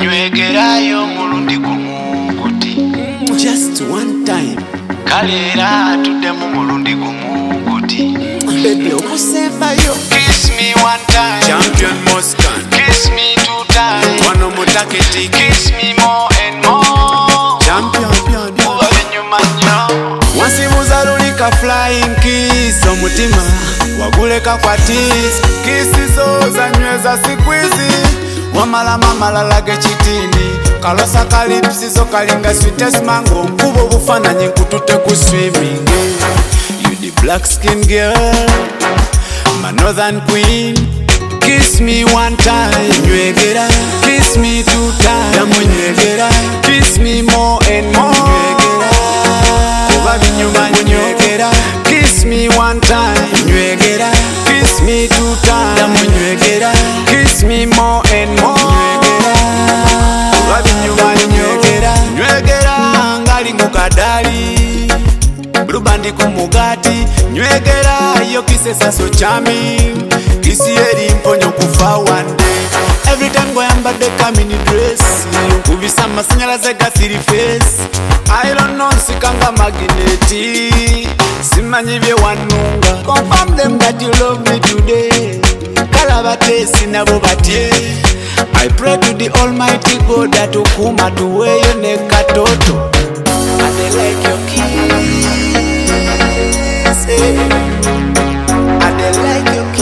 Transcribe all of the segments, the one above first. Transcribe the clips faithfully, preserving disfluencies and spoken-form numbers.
nywegerayo mulundi gumu kuti just one time kalera tuddemu mulundi gumu kuti baby okusembayo kiss me one time champion Moscan kiss me two times wano mutaketi kiss me more and more champion kuba binyuma nnyo wansibuza lulika flying kiss omutima waguleka kwa tis kisi zo zanyweza sikwizi wamala mamalala g'ekitini kalosa kalipsizo kalinga sweetest mango nkuba obufaananyi nkutute ku swimming you the black skin girl my northern queen kiss me one time nywegera kiss me two times yamunywegera kiss me more and more nywegera kuba binyuma nywegera kiss me one time nywegera kiss me two times yamunywegera kiss me more and more nywegera kuba binyuma nywegera nywegera ngali mukadali blubandi kumugati nywegera yo kisesa so charming kisi eri mponyo kufa one day every time go yambadde kamini dress kubisa amasanyalaze gasiri face I don't know sikanga magneti simanyi bye wanunga confirm them that you love me today kalaba tesi nabo batye I pray to the almighty God that ukuma tuweyo ne katoto I dey like your kiss eh. I dey like your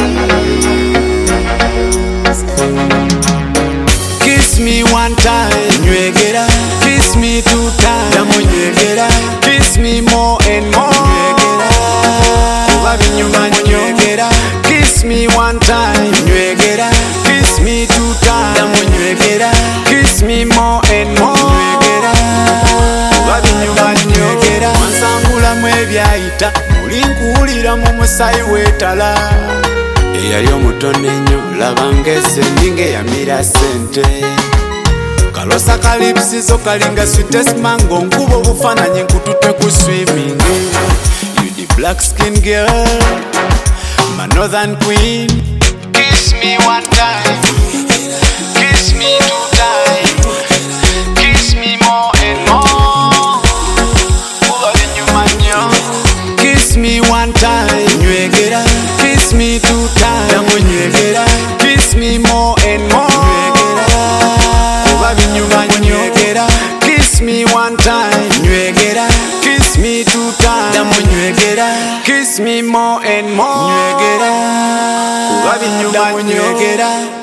kiss eh. Kiss me one time nywegera kiss me two times yamunywegera kiss me more and more nywegera kuba binyuma nywegera kiss me one time nywegera kiss me two times yamunywegera kiss me more and more nywegera kuba binyuma nywegera wansangulamu ebyayita muli nkuwulira mu musayi w'etala eyali omutone ennyo labanga esendinga eyamira sente kalosa kalipsizo kalinga sweetest mango nkuba obufaananyi nkutute ku swimming you the black skin girl my northern queen kiss me one time kiss me two times kiss me more and more kuba binyuma nnyo kiss me one time nywegera kiss me two times yamunywegera kiss me more and more nywegera kuba binyuma nywegera kiss me one time nywegera kiss me two times yamunywegera kiss me more and more nywegera kuba binyuma nywegera